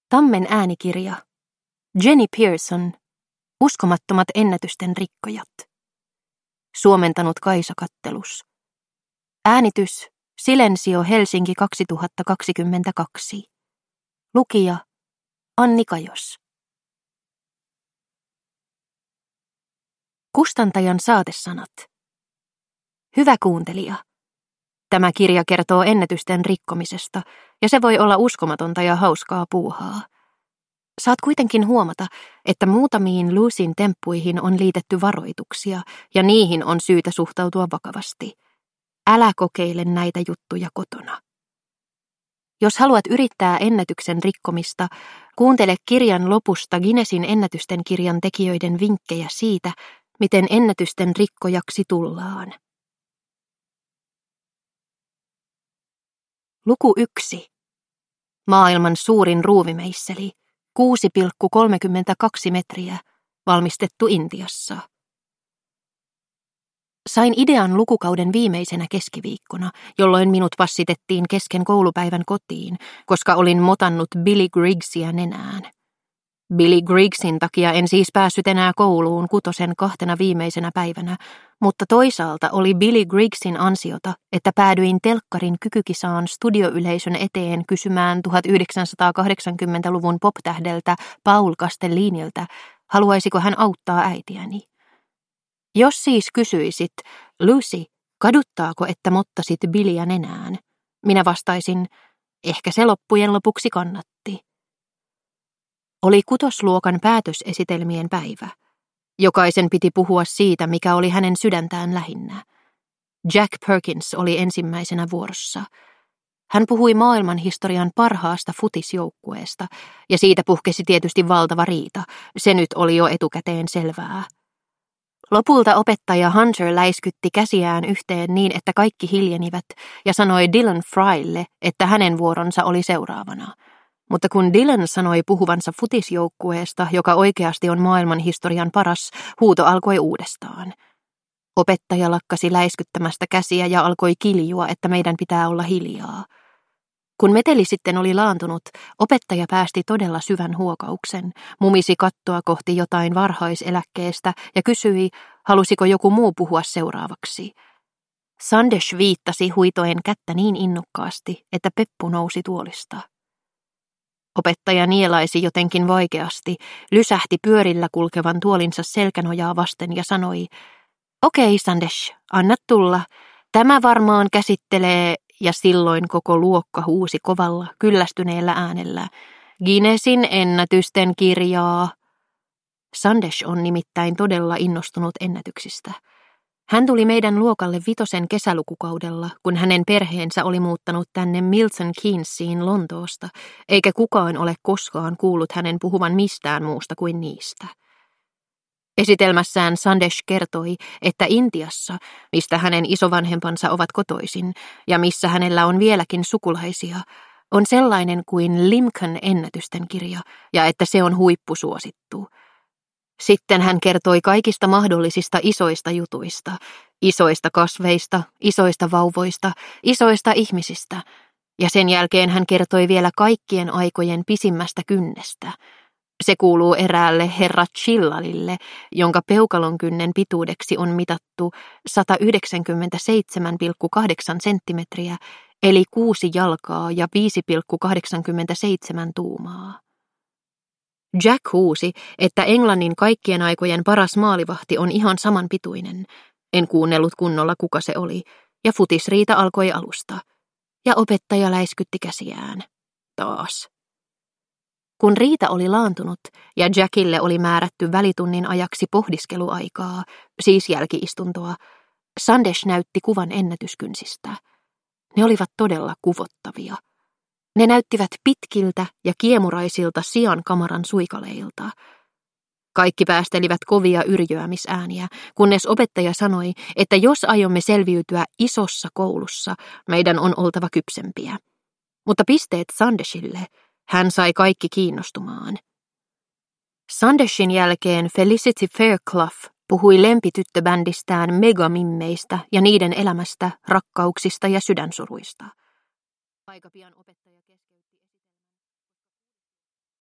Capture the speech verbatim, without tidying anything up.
Tammen äänikirja. Jenny Pearson. Uskomattomat ennätysten rikkojat. Suomentanut Kaisa Kattelus. Äänitys Silensio Helsinki kaksituhattakaksikymmentäkaksi. Lukija Anni Kajos. Kustantajan saatesanat. Hyvä kuuntelija. Tämä kirja kertoo ennätysten rikkomisesta, ja se voi olla uskomatonta ja hauskaa puuhaa. Saat kuitenkin huomata, että muutamiin Lucyn temppuihin on liitetty varoituksia, ja niihin on syytä suhtautua vakavasti. Älä kokeile näitä juttuja kotona. Jos haluat yrittää ennätyksen rikkomista, kuuntele kirjan lopusta Guinnessin ennätysten kirjan tekijöiden vinkkejä siitä, miten ennätysten rikkojaksi tullaan. Luku yksi. Maailman suurin ruuvimeisseli, kuusi pilkku kolmekymmentäkaksi metriä, valmistettu Intiassa. Sain idean lukukauden viimeisenä keskiviikkona, jolloin minut passitettiin kesken koulupäivän kotiin, koska olin motannut Billy Griggsia nenään. Billy Griggsin takia en siis päässyt enää kouluun kutosen kahtena viimeisenä päivänä, mutta toisaalta oli Billy Griggsin ansiota, että päädyin telkkarin kykykisaan studioyleisön eteen kysymään tuhatyhdeksänsataakahdeksankymmentäluvun poptähdeltä Paul Castelliniltä, haluaisiko hän auttaa äitiäni. Jos siis kysyisit, Lucy, kaduttaako, että mottasit Billyä nenään? Minä vastaisin, ehkä se loppujen lopuksi kannatti. Oli kutosluokan päätösesitelmien päivä. Jokaisen piti puhua siitä, mikä oli hänen sydäntään lähinnä. Jack Perkins oli ensimmäisenä vuorossa. Hän puhui maailmanhistorian parhaasta futisjoukkueesta, ja siitä puhkesi tietysti valtava riita. Se nyt oli jo etukäteen selvää. Lopulta opettaja Hunter läiskytti käsiään yhteen niin, että kaikki hiljenivät, ja sanoi Dylan Frylle, että hänen vuoronsa oli seuraavana. Mutta kun Dylan sanoi puhuvansa futisjoukkueesta, joka oikeasti on maailmanhistorian paras, huuto alkoi uudestaan. Opettaja lakkasi läiskyttämästä käsiä ja alkoi kiljua, että meidän pitää olla hiljaa. Kun meteli sitten oli laantunut, opettaja päästi todella syvän huokauksen, mumisi kattoa kohti jotain varhaiseläkkeestä ja kysyi, halusiko joku muu puhua seuraavaksi. Sandesh viittasi huitoen kättä niin innokkaasti, että peppu nousi tuolista. Opettaja nielaisi jotenkin vaikeasti, lysähti pyörillä kulkevan tuolinsa selkänojaa vasten ja sanoi, okei Sandesh, anna tulla, tämä varmaan käsittelee, ja silloin koko luokka huusi kovalla, kyllästyneellä äänellä, Guinnessin ennätysten kirjaa. Sandesh on nimittäin todella innostunut ennätyksistä. Hän tuli meidän luokalle vitosen kesälukukaudella, kun hänen perheensä oli muuttanut tänne Milton Keynesiin Lontoosta, eikä kukaan ole koskaan kuullut hänen puhuvan mistään muusta kuin niistä. Esitelmässään Sandesh kertoi, että Intiassa, mistä hänen isovanhempansa ovat kotoisin ja missä hänellä on vieläkin sukulaisia, on sellainen kuin Limcan ennätysten kirja ja että se on huippusuosittu. Sitten hän kertoi kaikista mahdollisista isoista jutuista, isoista kasveista, isoista vauvoista, isoista ihmisistä, ja sen jälkeen hän kertoi vielä kaikkien aikojen pisimmästä kynnestä. Se kuuluu eräälle herra Chillalille, jonka peukalon kynnen pituudeksi on mitattu sata yhdeksänkymmentäseitsemän pilkku kahdeksan senttimetriä, eli kuusi jalkaa ja viisi pilkku kahdeksankymmentäseitsemän tuumaa. Jack huusi, että Englannin kaikkien aikojen paras maalivahti on ihan samanpituinen. En kuunnellut kunnolla, kuka se oli, ja futisriita alkoi alusta. Ja opettaja läiskytti käsiään. Taas. Kun riita oli laantunut ja Jackille oli määrätty välitunnin ajaksi pohdiskeluaikaa, siis jälkiistuntoa, Sandesh näytti kuvan ennätyskynsistä. Ne olivat todella kuvottavia. Ne näyttivät pitkiltä ja kiemuraisilta sian kamaran suikaleilta. Kaikki päästelivät kovia yrjöämisääniä, kunnes opettaja sanoi, että jos aiomme selviytyä isossa koulussa, meidän on oltava kypsempiä. Mutta pisteet Sandeshille, hän sai kaikki kiinnostumaan. Sandeshin jälkeen Felicity Fairclough puhui lempityttöbändistään Megamimmeistä ja niiden elämästä, rakkauksista ja sydänsuruista. Aika pian opettaja